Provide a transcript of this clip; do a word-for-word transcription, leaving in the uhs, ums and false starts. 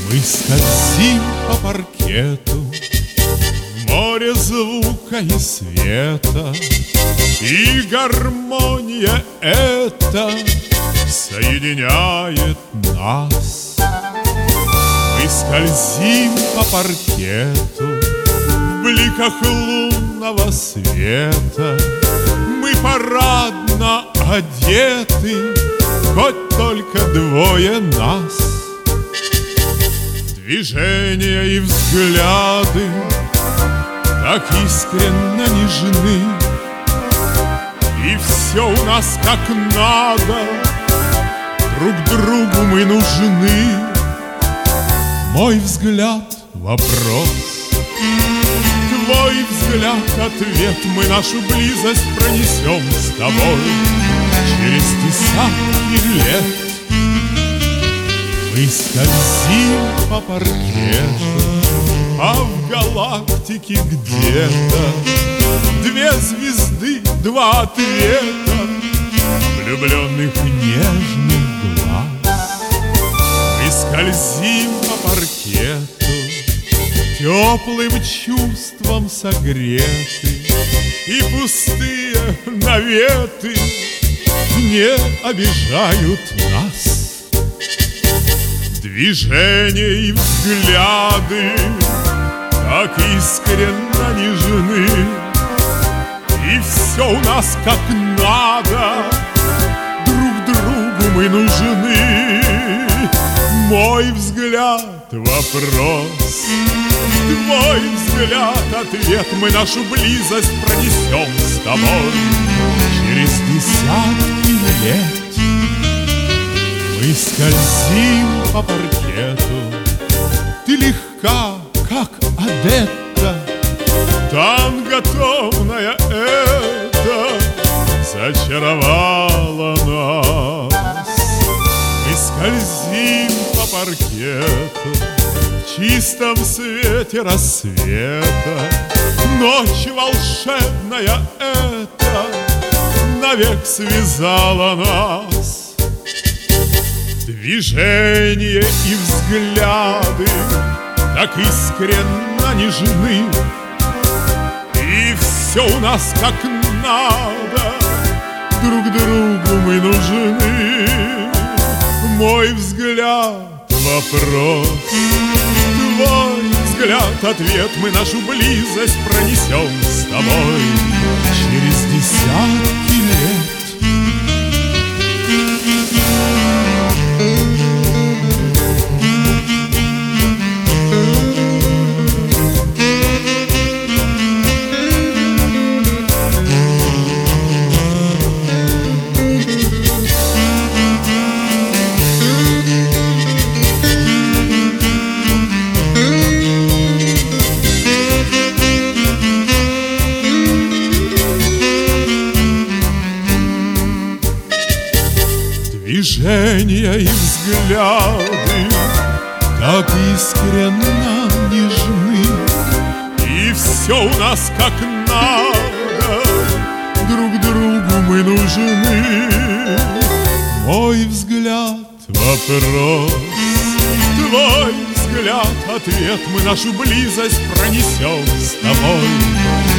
Мы скользим по паркету в море звука и света, и гармония эта соединяет нас. Мы скользим по паркету в бликах лунного света. Мы парадно одеты, хоть только двое нас. Движения и взгляды так искренно нежны, и все у нас как надо, друг другу мы нужны. Мой взгляд — вопрос, твой взгляд — ответ. Мы нашу близость пронесем с тобой через десятки лет. Мы скользим по паркету, а в галактике где-то две звезды, два ответа влюбленных нежных глаз. Мы скользим по паркету, теплым чувством согреты, и пустые наветы не обижают нас. Движения и взгляды так искренно нежны, и все у нас как надо, друг другу мы нужны. Мой взгляд — вопрос, твой взгляд — ответ. Мы нашу близость пронесем с тобой через десятки лет. Мы скользим по паркету, ты легка, как Одетта. Танго томная эта зачаровала нас. Мы скользим по паркету в чистом свете рассвета. Ночь волшебная эта навек связала нас. Движения и взгляды так искренно нежны, и все у нас как надо, друг другу мы нужны. Мой взгляд — вопрос, твой взгляд — ответ. Мы нашу близость пронесем с тобой через десятки лет. Движения и взгляды так искренно нежны, и все у нас как надо, друг другу мы нужны. Мой взгляд — вопрос, твой взгляд — ответ. Мы нашу близость пронесем с тобой